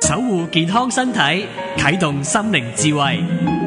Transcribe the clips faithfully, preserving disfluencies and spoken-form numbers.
守護健康身體，啟動心靈智慧。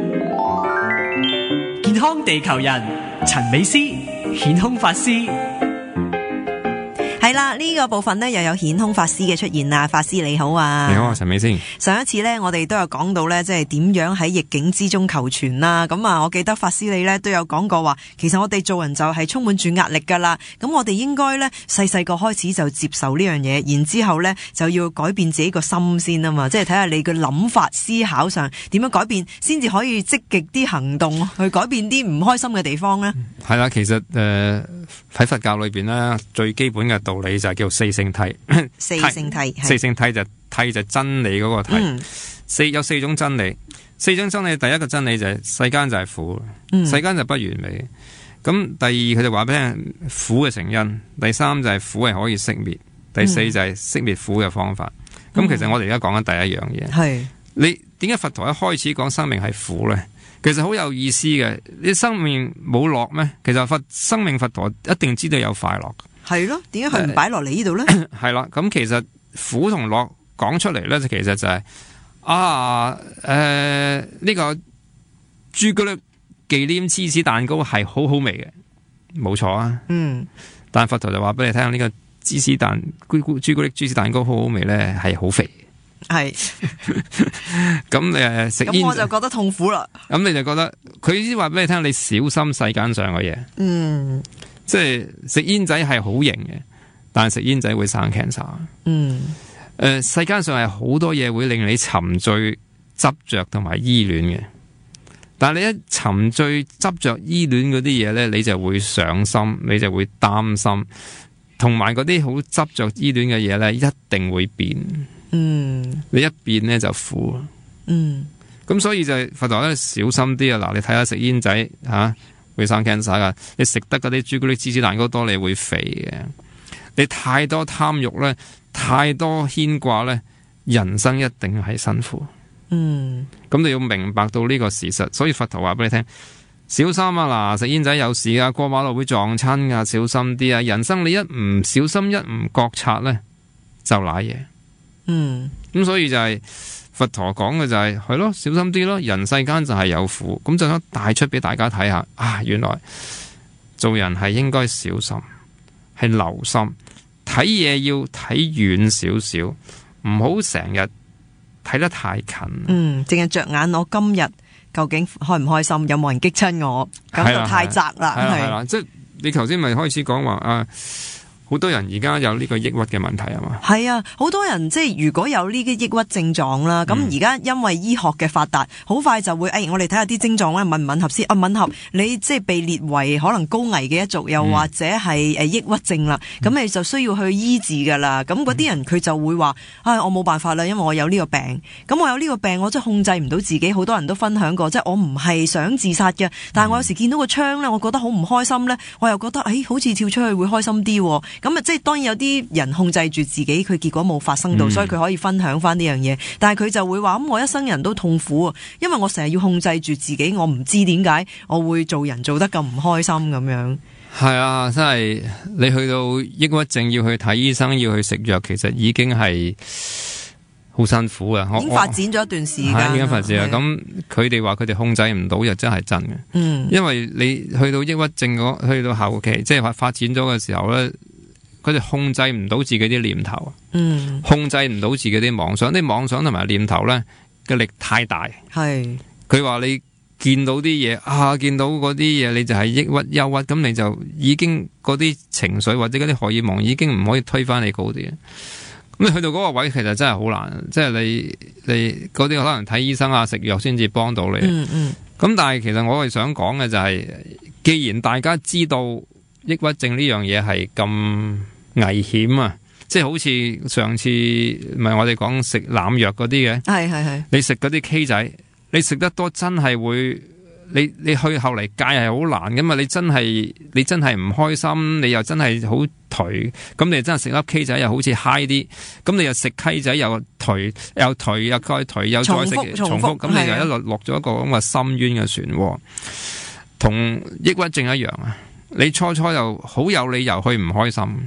健康地球人陳美詩顯空法師。 係啦，呢、這個部分呢又有顯空法師嘅出現啦。法師你好啊。 你好啊，陳美仙。 上一次呢，我哋都有講到呢，即係點樣喺逆境之中求存啦。咁啊，我記得法師你呢都有講過話，其實我哋做人就係充滿住壓力噶啦。咁我哋應該呢，細細個開始就接受呢樣嘢，然之後呢就要改變自己個心先啊嘛。即係睇下你嘅諗法、思考上點樣改變，先至可以積極啲行動去改變啲唔開心嘅地方呢。 係啦，其實誒喺、呃、佛教裏邊呢，最基本嘅道理就係叫四聖諦。 四聖諦， 四聖諦就諦就真理嗰個諦。 嗯、 四有四種真理，四種真理第一個真理就係、是、世間就係苦，嗯、世間就不完美。咁第二佢就話俾你聽苦嘅成因，第三就係苦係可以熄滅，第四就係熄滅苦嘅方法。咁、嗯、其實我哋而家講緊第一樣嘢，係、嗯、你點解佛陀一開始講生命係苦呢？其實好有意思嘅，你生命冇樂咩？其實佛生命佛陀一定知道有快樂。係咯，點解佢唔擺落嚟呢度咧？係啦，咁其實苦同樂講出嚟咧，就其實就係、是、啊，誒、呃、呢、這個朱古力忌廉芝士蛋糕係好好味嘅，冇錯啊。嗯，但佛陀就話俾你聽，呢、這個芝士蛋朱古朱古力芝士蛋糕好好味咧，係好肥。係，咁你誒食煙，咁我就覺得痛苦啦。咁你就覺得佢先話俾你聽，你小心世間上嘅嘢。嗯。即係食煙仔係好型嘅，但係食煙仔會生 cancer。嗯，誒、呃，世間上係好多嘢會令你沉醉、執着同埋依戀嘅。但係你一沉醉、執着、依戀嗰啲嘢咧，你就會上心，你就會擔心，同埋嗰啲好執着、依戀嘅嘢咧，一定會變。嗯，你一變咧就苦。嗯，咁所以就係佛陀咧小心啲啊！嗱，你睇下食煙仔吓。啊會生 cancer 噶，你食得嗰啲朱古力芝士蛋糕多，你會肥嘅。你太多貪欲咧，太多牽掛咧，人生一定係辛苦。嗯，咁你要明白到呢個事實，所以佛陀話俾你聽，小心啊！嗱，食煙仔有事啊，過馬路會撞親噶，小心啲啊！人生你一唔小心，一唔覺察咧，就瀨嘢。嗯，咁所以就係、是。佛陀講嘅就係係咯，小心啲咯，人世間就係有苦，咁就想帶出俾大家睇下啊！原來做人係應該小心，係留心，睇嘢要睇遠少少，唔好成日睇得太近。嗯，淨係着眼我今日究竟開唔開心，有冇人激親我，咁就太窄啦。係啦，即係你頭先咪開始講話啊。好多人而家有呢個抑鬱嘅問題啊嘛，係啊，好多人即係如果有呢啲抑鬱症狀啦，咁而家因為醫學嘅發達，好快就會誒、哎，我哋睇下啲症狀咧吻唔吻合先啊，吻合你即係被列為可能高危嘅一族，又或者係誒抑鬱症啦，咁、嗯、你就需要去醫治噶啦。咁嗰啲人佢就會話，唉、哎，我冇辦法啦，因為我有呢個病，咁我有呢個病，我真係控制唔到自己。好多人都分享過，即係我唔係想自殺嘅，但係我有時見到個窗咧，我覺得好唔開心咧，我又覺得誒、哎，好似跳出去會開心啲。咁啊，即係當然有啲人控制住自己，佢結果冇發生到，嗯、所以佢可以分享翻呢樣嘢。但係佢就會話咁，我一生人都痛苦啊，因為我成日要控制住自己，我唔知點解我會做人做得咁唔開心咁樣。係啊，真係你去到抑鬱症要去睇醫生，要去食藥，其實已經係好辛苦啊！已經發展咗一段時間，已經發展啦。咁佢哋話佢哋控制唔到，又真係真嘅。嗯，因為你去到抑鬱症嗰，去到後期，即係發發展咗嘅時候咧。佢哋控制唔到自己啲念頭，嗯，控制唔到自己啲妄想，啲妄想同埋念頭咧嘅力太大。係佢話你見到啲嘢啊，見到嗰啲嘢，你就係抑鬱、憂鬱，咁你就已經嗰啲情緒或者嗰啲荷爾蒙已經唔可以推返你高啲。咁你去到嗰個位，其實真係好難，即係你你嗰啲可能睇醫生啊、食藥先至幫到你。嗯嗯。咁但係其實我係想講嘅就係，既然大家知道抑鬱症呢樣嘢係咁危險啊，即係好似上次唔係我哋講食濫藥嗰啲嘅，係係係，你食嗰啲 K 仔，你食得多真係會，你你去後嚟戒係好難噶嘛，你真係你真係唔開心，你又真係好頹，咁你真係食粒 K 仔又好似 high 啲，咁你又食 K 仔又頹又頹又再頹又再食重複，咁你就一落落咗一個咁嘅深淵嘅漩渦，同抑鬱症一樣啊！你初初又好有理由去唔開心，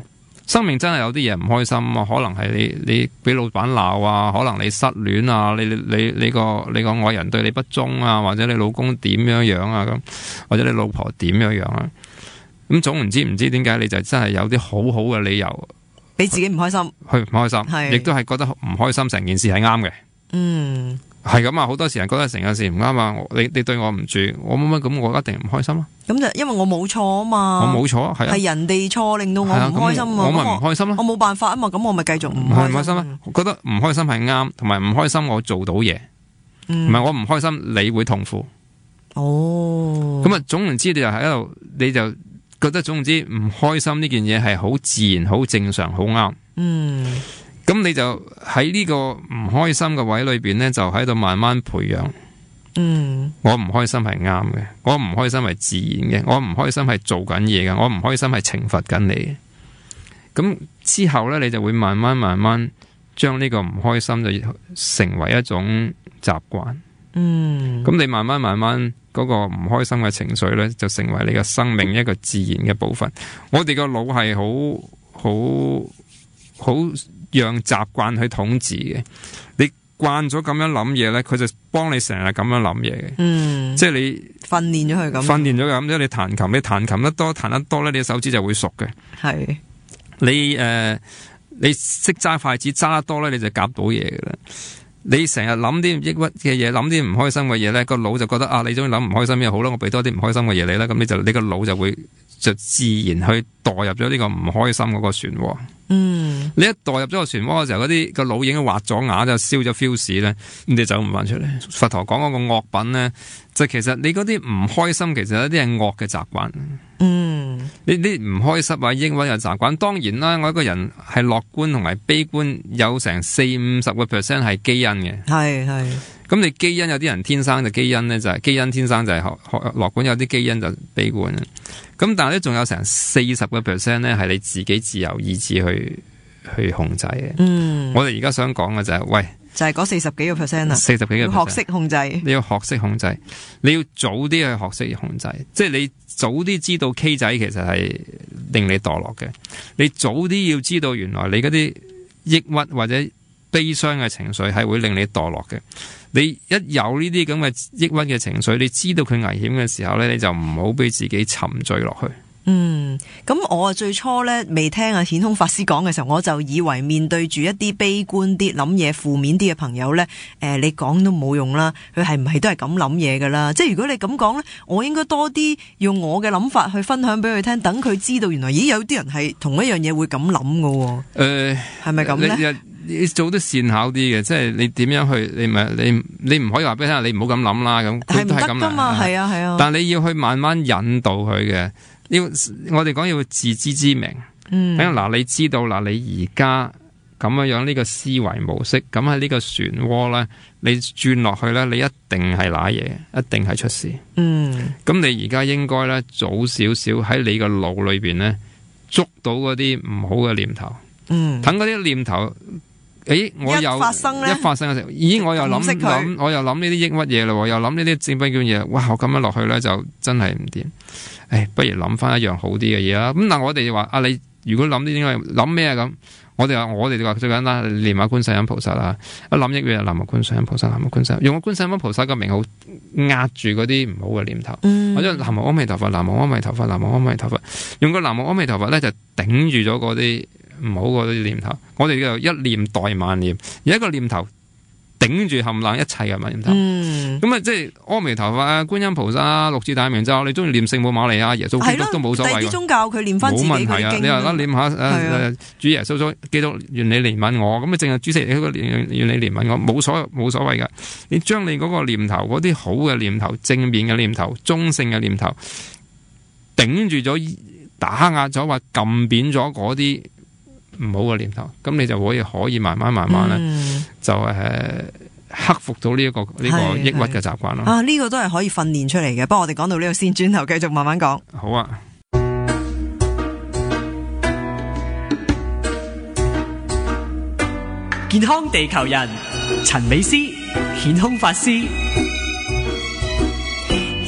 生命真係有啲嘢唔開心啊，可能係你你俾老闆鬧啊，可能你失戀啊，你你你個你個愛人對你不忠啊，或者你老公點樣樣啊咁，或者你老婆點樣樣啊，咁總唔知唔知點解你就真係有啲好好嘅理由俾自己唔開心， 去唔開心，亦都係覺得唔開心，成件事係啱嘅。 嗯。 係咁啊！好多時人覺得成件事唔啱啊！你你對我唔住，我乜乜咁，我一定唔開心啊！ 咁就因為我冇錯啊嘛， 我冇錯，係啊， 係人哋錯令到我唔開心啊！ 我咪唔開心咯， 我冇辦法啊嘛，咁我咪繼續唔開心。唔開心啊！我覺得唔開心係啱，同埋唔開心我做到嘢，唔係我唔開心你會痛苦。 哦，咁啊，總言之你就喺度，你就覺得總言之唔開心呢件嘢係好自然、好正常、好啱。 嗯。 咁你就喺呢個唔開心嘅位裏邊呢，就喺度慢慢培養。 嗯， 我唔開心係啱嘅，我唔開心係自然嘅，我唔開心係做緊嘢嘅，我唔開心係懲罰緊你嘅。咁之後呢，你就會慢慢慢慢將呢個唔開心就成為一種習慣。 嗯，咁你慢慢慢慢嗰個唔開心嘅情緒呢，就成為你嘅生命一個自然嘅部分。我哋個腦係好好好。讓習慣去統治嘅，你慣咗咁樣諗嘢咧，佢就幫你成日咁樣諗嘢嘅。 嗯， 即係你訓練咗佢咁， 訓練咗佢咁，即係你彈琴，你彈琴得多，彈得多咧，你手指就會熟嘅。 係你誒、呃，你識揸筷子揸得多咧，你就夾到嘢嘅啦。你成日諗啲抑鬱嘅嘢，諗啲唔開心嘅嘢咧，個腦就覺得啊，你中意諗唔開心嘅好啦，我俾多啲唔開心嘅嘢你啦，咁你就你個腦就會就自然去墮入咗呢個唔開心嗰個漩渦。 嗯， 你一墮入咗個漩渦嘅時候，嗰啲個腦已經滑咗牙，就燒咗 fuse 咧，咁你走唔翻出嚟。佛陀講嗰個惡品咧，就其實你嗰啲唔開心，其實有啲係惡嘅習慣。 嗯， 你啲唔開心啊、抑鬱嘅習慣，當然啦，我一個人係樂觀同埋悲觀，有成四五十個 percent 係基因嘅。 係係。 咁你基因有啲人天生就基因咧，就係、是、基因天生就係學學樂觀，有啲基因就悲觀。咁但係咧，仲有成四十個 percent 咧，係你自己自由意志去去控制嘅。嗯，我哋而家想講嘅就係、是，喂，就係嗰四十幾個 percent 啦， 四十幾個 percent， 要學識控制， 你要學識控制，你要早啲去學識控制，即係你早啲知道 K 仔其實係令你墮落嘅，你早啲要知道原來你嗰啲抑鬱或者悲傷嘅情緒係會令你墮落嘅。你一有呢啲咁嘅抑鬱嘅情緒，你知道佢危險嘅時候咧，你就唔好俾自己沉醉落去。 嗯，咁我啊最初咧未聽阿顯空法師講嘅時候，我就以為面對住一啲悲觀啲、諗嘢負面啲嘅朋友咧，誒、呃，你講都冇用啦，佢係唔係都係咁諗嘢噶啦？即係如果你咁講咧，我應該多啲用我嘅諗法去分享俾佢聽，等佢知道原來咦有啲人係同一樣嘢會咁諗噶。誒、呃，係咪咁咧？ 你做得善巧啲嘅，即係你點樣去？你咪你你唔可以話俾佢聽，你唔好咁諗啦。咁係唔得噶嘛？係啊係啊。 但係你要去慢慢引導佢嘅。要我哋講要自知之明。嗯。嗱，你知道嗱，你而家咁樣樣呢個思維模式，咁喺呢個漩渦咧，你轉落去咧，你一定係瀨嘢，一定係出事。嗯。咁你而家應該咧早少少喺你個腦裏邊咧捉到嗰啲唔好嘅念頭。嗯。等嗰啲念頭。誒，我又一發生咧， 一發生嘅時候，咦，我又諗諗，我又諗呢啲抑鬱嘢咯，又諗呢啲正不叫嘢，哇，我咁樣落去咧就真係唔掂。誒，不如諗翻一樣好啲嘅嘢啦。咁但係我哋話啊，你如果諗呢啲諗咩啊咁，我哋話我哋話最簡單，念下觀世音菩薩啦，一諗抑鬱，南無觀世音菩薩，南無觀世音，用個觀世音菩薩個名號壓住嗰啲唔好嘅念頭，嗯、或者南無阿彌陀佛，南無阿彌陀佛，南無阿彌陀佛，用個南無阿彌陀佛咧就頂住咗嗰啲唔好嗰啲念頭，我哋叫一念代萬念，而一個念頭頂住冚冷一切嘅念頭。咁啊，即係阿彌陀佛啊、觀音菩薩啊、六字大明咒，你中意念聖母瑪利亞、耶穌基督都冇所謂。第啲宗教佢念翻自己嘅經。冇問題啊！你話啦，念下誒、啊、主耶穌咗基督，願你憐憫我，咁啊，淨係主食你嗰個願你憐憫我，冇所冇所謂噶。你將你嗰個念頭，嗰啲好嘅念頭、正面嘅念頭、中性嘅念頭，頂住咗、打壓咗、話撳扁咗嗰啲唔好嘅念頭，咁你就可以可以慢慢慢慢咧，嗯、就誒、呃、克服到呢、這、一個呢、這個抑鬱嘅習慣咯。 啊，呢、這個都係可以訓練出嚟嘅。不過我哋講到呢度先，轉頭繼續慢慢講。 好啊。 健康地球人陳美詩、顯空法師。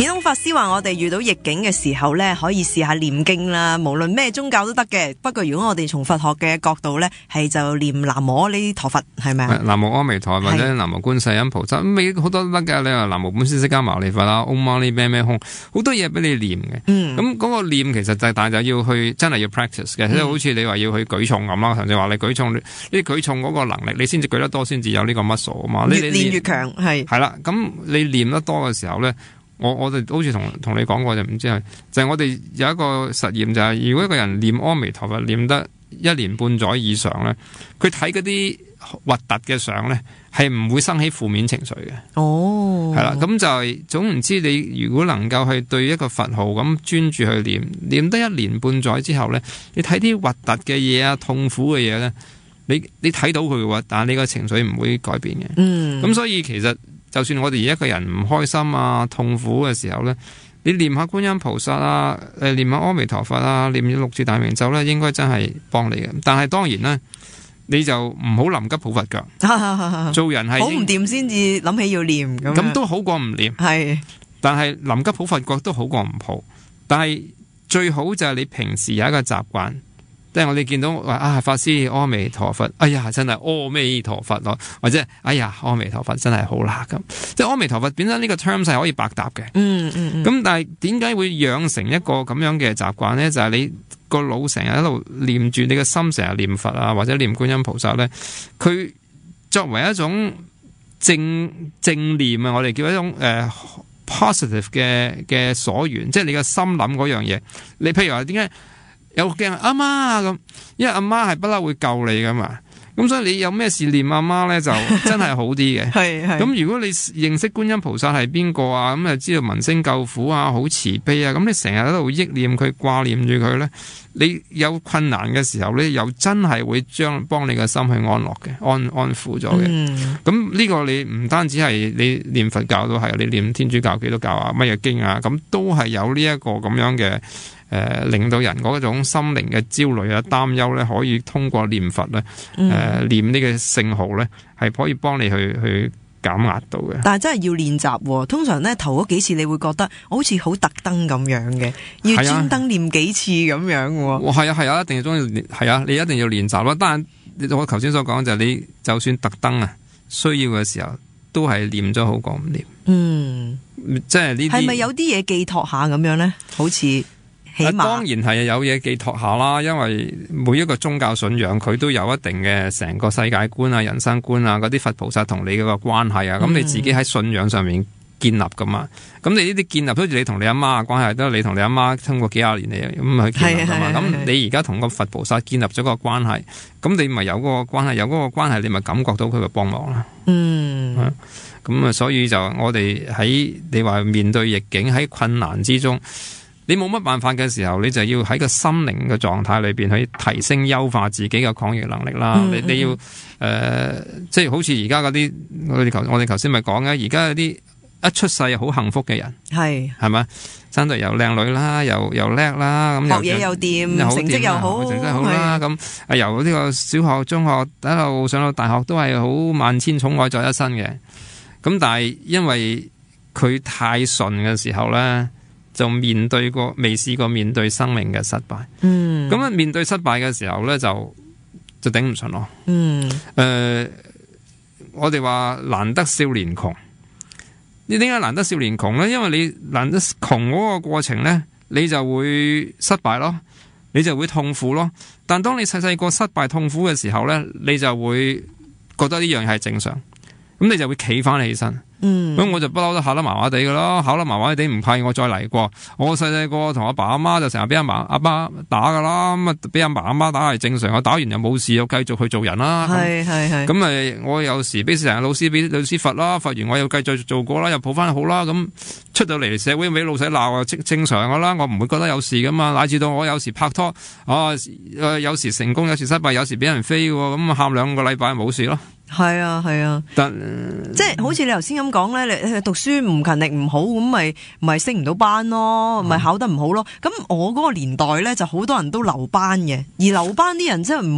顯空法師話我哋遇到逆境嘅時候呢，可以試下念經啦，無論咩宗教都得嘅。不過如果我哋從佛學嘅角度呢，係就念南無阿彌陀佛，係咪啊？ 南無阿彌陀佛或者南無觀世音菩薩，咁好多都得㗎。你話南無本師釋迦牟尼佛啦，Om Mani Padme Hum，好多嘢俾你念嘅。嗯，咁嗰個念其實就係但係就要去真係要 practice 嘅，即係、嗯、好似你話要去舉重咁啦，甚至話你舉重，你舉重嗰個能力，你先至舉得多，先至有呢個 muscle 啊嘛。 越練越強，係係啦。咁你念得多嘅時候咧。我我哋好似同同你講過就唔知係，就係、是、我哋有一個實驗就係、是，如果一個人念阿彌陀佛念得一年半載以上咧，佢睇嗰啲核突嘅相咧，係唔會生起負面情緒嘅。哦，係啦，咁就係、是、總唔知你如果能夠去對一個佛號咁專注去念，念得一年半載之後咧，你睇啲核突嘅嘢啊、痛苦嘅嘢咧，你你睇到佢嘅話，但係你個情緒唔會改變嘅。嗯，咁所以其實。就算我哋一個人唔開心啊、痛苦嘅時候呢，你念下觀音菩薩啊、誒念下阿彌陀佛啊、念六字大明咒呢，應該真係幫你嘅。但係當然呢，你就唔好臨急抱佛腳。做人係好唔掂先至諗起要念咁，咁都好過唔念。係，但係臨急抱佛腳都好過唔抱。但係最好就係你平時有一個習慣。即係我哋見到話啊，法師阿彌陀佛，哎呀真係阿彌陀佛咯，或者哎呀阿彌陀佛真係好啦咁。即係阿彌陀佛本身呢個 terms 係可以百搭嘅。嗯嗯嗯。咁但係點解會養成一個咁樣嘅習慣咧？就係、是、你個腦成日喺度念住，你個心成日念佛啊，或者念觀音菩薩咧，佢作為一種正正念啊，我哋叫一種誒、呃、positive 嘅嘅所緣，即係你個心諗嗰樣嘢。你譬如話點解？有驚阿媽咁，因為阿媽係不嬲會救你噶嘛，咁所以你有咩事念阿媽咧就真係好啲嘅。係係。咁如果你認識觀音菩薩係邊個啊，咁就知道聞聲救苦啊，好慈悲啊，咁你成日喺度憶念佢、掛念住佢咧，你有困難嘅時候咧，又真係會將幫你個心去安樂嘅、安安撫咗嘅。咁呢、嗯、個你唔單止係你念佛教都係，你念天主教、基督教啊、乜嘢經啊，咁都係有呢一個咁樣嘅。誒、呃，令到人嗰種心靈嘅焦慮啊、擔憂咧，可以通過念佛咧，誒、呃嗯、念呢個聖號咧，係可以幫你去去減壓到嘅。但係真係要練習，通常咧頭嗰幾次你會覺得好似好特登咁樣嘅，要專登念幾次咁樣嘅。係啊係啊，一定要中意練，係啊，你一定要練習咯。但係我頭先所講就係你就算特登啊，需要嘅時候都係念咗好過唔念。嗯，即係呢啲係咪有啲嘢寄託下咁樣咧？好似。啊、當然係有嘢寄託下啦，因為每一個宗教信仰佢都有一定嘅成個世界觀啊、人生觀啊，嗰啲佛菩薩同你嗰個關係啊，咁、嗯、你自己喺信仰上面建立噶嘛，咁你呢啲建立好似你同你阿媽嘅關係，都係你同你阿媽通過幾廿年嚟咁去建立噶嘛，咁你而家同個佛菩薩建立咗個關係，咁你咪有嗰個關係，有嗰個關係你咪感覺到佢嘅幫忙啦。嗯，咁啊，所以就我哋喺你話面對逆境喺困難之中。你冇乜辦法嘅時候，你就要喺個心靈嘅狀態裏邊去提升、優化自己嘅抗逆能力啦。嗯、你你要誒、呃，即係好似而家嗰啲，我哋頭我哋頭先咪講嘅，而家嗰啲一出世好幸福嘅人，係係咪？生到又靚女啦，又又叻啦，咁學嘢又掂，成績又好，成績好啦。咁啊，由呢個小學、中學一路上到大學，都係好萬千寵愛在一身嘅。咁但係因為佢太順嘅時候咧。就面對過未試過面對生命嘅失敗，嗯，咁啊面對失敗嘅時候咧，就就頂唔順咯，嗯，誒、呃，我哋話難得少年窮，你點解難得少年窮咧？因為你難得窮嗰個過程咧，你就會失敗咯，你就會痛苦咯。但當你細細個失敗痛苦嘅時候咧，你就會覺得呢樣嘢係正常，咁你就會企翻起身。嗯，咁我就不嬲都考得麻麻地噶咯，考得麻麻地唔怕我再嚟過。我細細個同阿爸阿媽就成日俾阿媽阿爸打噶啦，咁啊俾阿爸阿媽打係正常，我打完又冇事，又繼續去做人啦。係係係。咁咪我有時俾成日老師俾老師罰啦，罰完我又繼續做過啦，又抱翻好啦。咁出到嚟社會俾老細鬧啊，正正常噶啦，我唔會覺得有事噶嘛。乃至到我有時拍拖，啊誒有時成功，有時失敗，有時俾人飛嘅，咁喊兩個禮拜冇事咯。係啊係啊，但即係好似你頭先咁講咧，你讀書唔勤力唔好，咁咪咪升唔到班咯，咪、嗯、考得唔好咯。咁我嗰個年代咧就好多人都留班嘅，而留班啲人真係唔會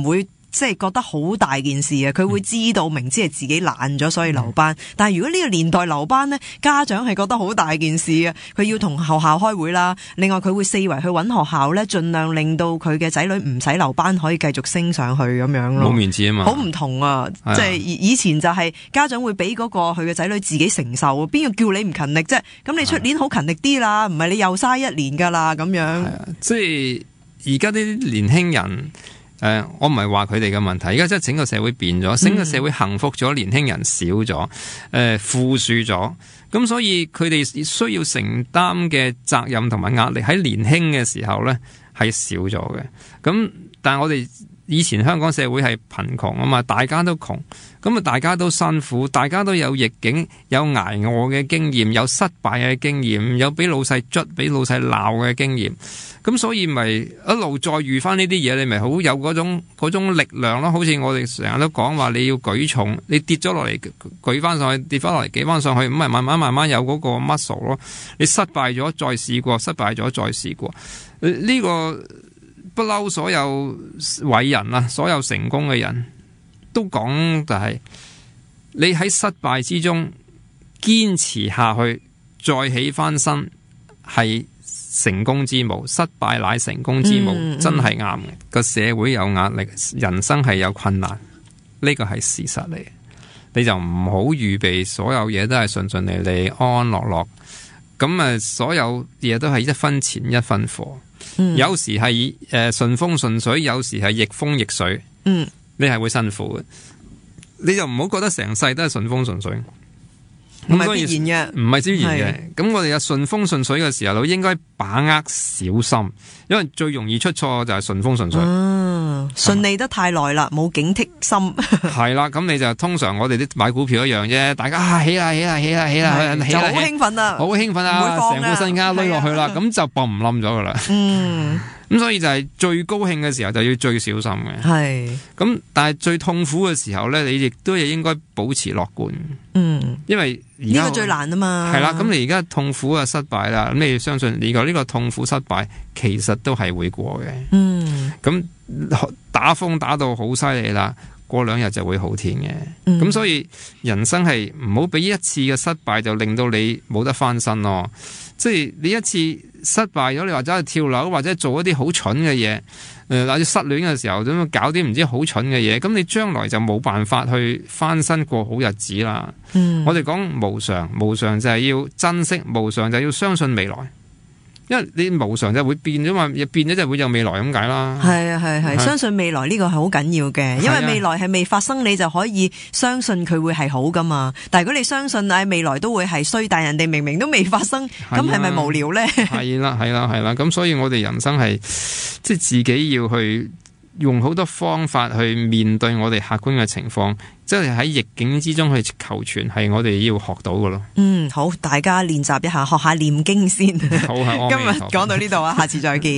即係覺得好大件事啊！佢會知道明知係自己懶咗，所以留班。但係如果呢個年代留班呢，家長係覺得好大件事啊！佢要同學校開會啦，另外佢會四圍去揾學校呢，盡量令到佢嘅仔女唔使留班，可以繼續升上去咁樣咯。 冇面子啊嘛， 好唔同啊！即係以前就係家長會俾嗰個佢嘅仔女自己承受，邊個叫你唔勤力啫？咁你出年好勤力啲啦，唔係你又嘥一年噶啦咁樣。係啊， 即係而家啲年輕人。誒、呃，我唔係話佢哋嘅問題，而家即係整個社會變咗，整個社會幸福咗，年輕人少咗，誒、呃，富庶咗，咁所以佢哋需要承擔嘅責任同埋壓力喺年輕嘅時候咧係少咗嘅。咁但係我哋以前香港社會係貧窮啊嘛，大家都窮，咁啊大家都辛苦，大家都有逆境，有挨餓嘅經驗，有失敗嘅經驗，有俾老細捽、俾老細鬧嘅經驗。咁所以咪一路再遇翻呢啲嘢，你咪好有嗰種嗰種力量咯。好似我哋成日都講話，你要舉重，你跌咗落嚟舉翻上去，跌翻落嚟舉翻上去，咁咪慢慢慢慢有嗰個 muscle 咯。你失敗咗再試過，失敗咗再試過。呢、呢個不嬲，所有偉人啊，所有成功嘅人都講就係、是、你喺失敗之中堅持下去，再起翻身係成功之母，失敗乃成功之母，嗯、真係啱嘅。個社會有壓力，人生係有困難，呢個係事實嚟。你就唔好預備所有嘢都係順順利利、安安樂樂。咁啊，所有嘢都係一分錢一分貨。嗯、有時係誒順風順水，有時係逆風逆水。嗯，你係會辛苦嘅。你就唔好覺得成世都係順風順水。唔係必然嘅，唔係必然嘅。咁我哋有順風順水嘅時候，應該把握小心，因為最容易出錯就係順風順水。嗯， 順利得太耐啦，冇警惕心。 係啦，咁你就通常我哋啲買股票一樣啫，大家啊起啦起啦起啦起啦， 就好興奮啦， 好興奮啊，成副身家攞落去啦，咁就嘣唔冧咗噶啦。嗯。咁所以就係最高興嘅時候就要最小心嘅。係。咁但係最痛苦嘅時候咧，你亦都係應該保持樂觀。嗯。因為而家呢個最難啊嘛。 係啦，咁你而家痛苦啊失敗啦，咁你相信而家呢個痛苦失敗其實都係會過嘅。嗯。咁打風打到好犀利啦，過兩日就會好天嘅。咁、嗯、所以人生係唔好俾一次嘅失敗就令到你冇得翻身咯。即係你一次失敗咗，你或者去跳樓，或者做一啲好蠢嘅嘢，誒、呃，或者失戀嘅時候，咁樣搞啲唔知好蠢嘅嘢，咁你將來就冇辦法去翻身過好日子啦。嗯、我哋講無常，無常就係要珍惜，無常就係要相信未來。因為你無常就會變咗嘛，變咗就會有未來咁解啦。係啊係係，相信未來呢個係好緊要嘅，因為未來係未發生，你就可以相信佢會係好噶嘛。但係如果你相信誒未來都會係衰，但人哋明明都未發生，咁係咪無聊呢？係啦係啦係啦，咁所以我哋人生係即係自己要去用好多方法去面對我哋客觀嘅情況，即係喺逆境之中去求存，係我哋要學到嘅咯。嗯，好，大家練習一下，學下念經先。好，今日講到呢度啊，下次再見。